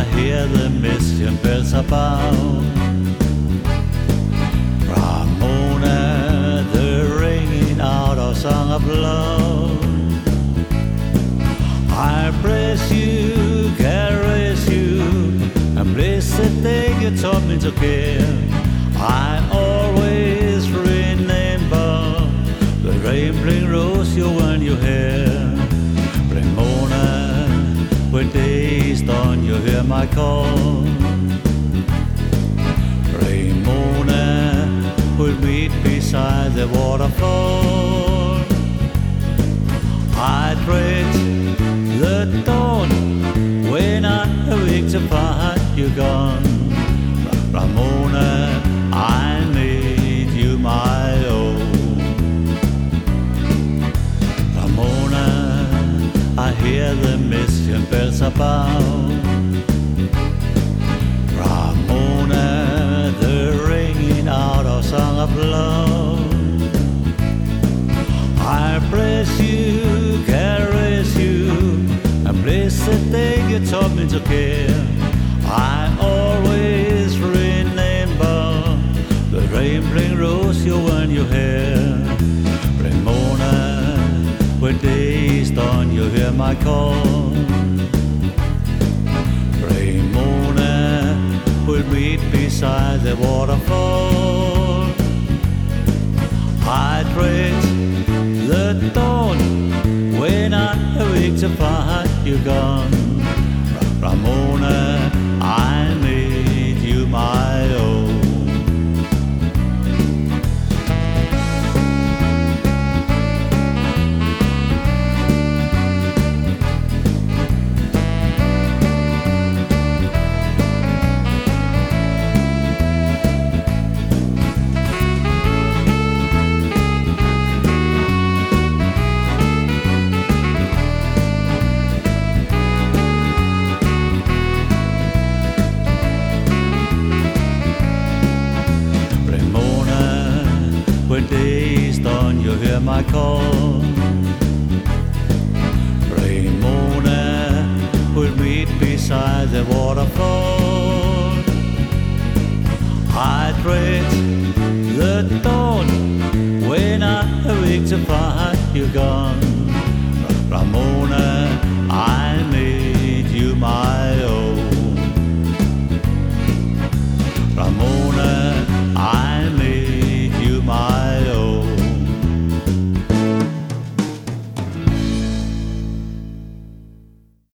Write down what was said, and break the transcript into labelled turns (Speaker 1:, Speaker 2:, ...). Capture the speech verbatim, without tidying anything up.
Speaker 1: I hear the mission bells abound. Ramona, they're ringing out our song of love. I bless you, caress you, and blessed day you taught me to care. I always remember the rambling rose you when you hear. Ramona, when day's done you hear my call. Ramona, we'll meet beside the waterfall. I dread the dawn when I awake to find you gone. Ramona, I need you, my own. Ramona, I hear the mission bells abound. Ramona, they're ringing out our song of love. I bless you, caress you, and blessed day you taught me to care. I always remember the rambling rose you when you hear. Ramona, when day's done you hear my call. Ramona, we'll meet beside the waterfall. I dread the dawn when I awake to find you gone. Ramona, I need you, my own. When day's done you hear my call. Ramona, we'll meet beside the waterfall. I dread the dawn when I awake to find you gone.